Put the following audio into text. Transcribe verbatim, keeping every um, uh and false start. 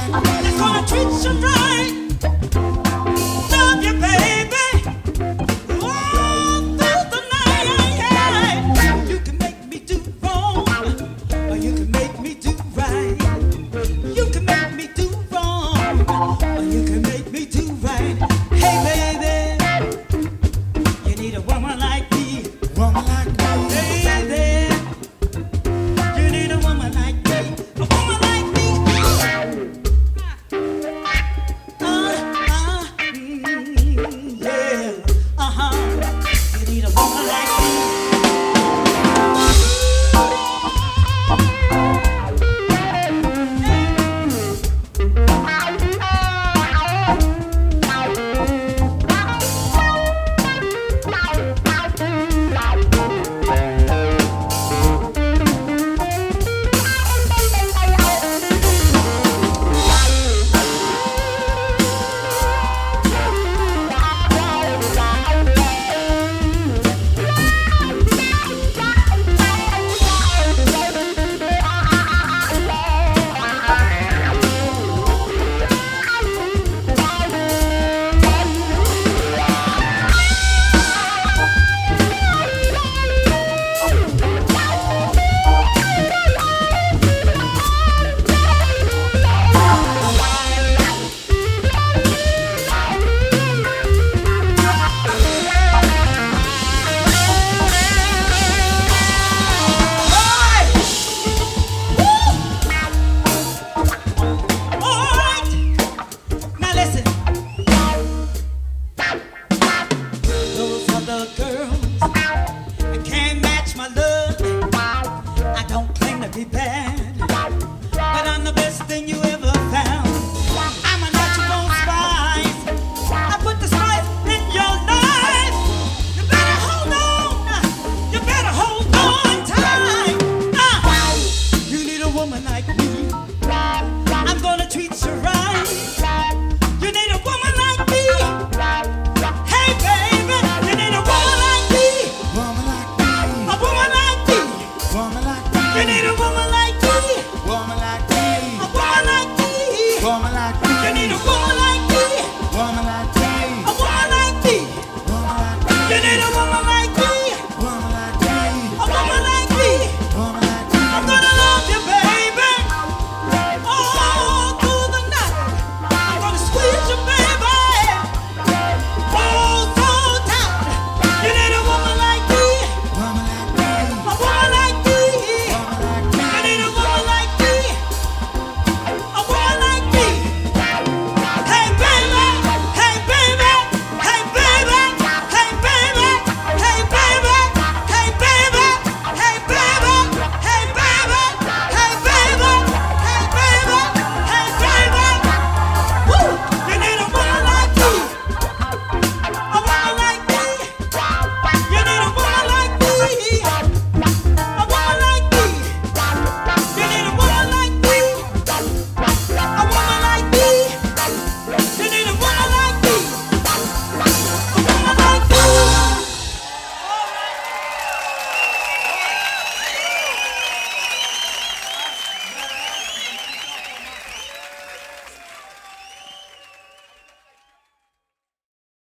that's gonna treat you right. Love you, baby. All through the night. You can make me do wrong, or you can make me do right. You can make me do wrong, or you can make me do right. Hey, baby, you need a woman like me. Woman like me. Baby, you need a woman like me. A woman like me. Uh, uh, mm, yeah, uh-huh. You need a woman like me. You need a woman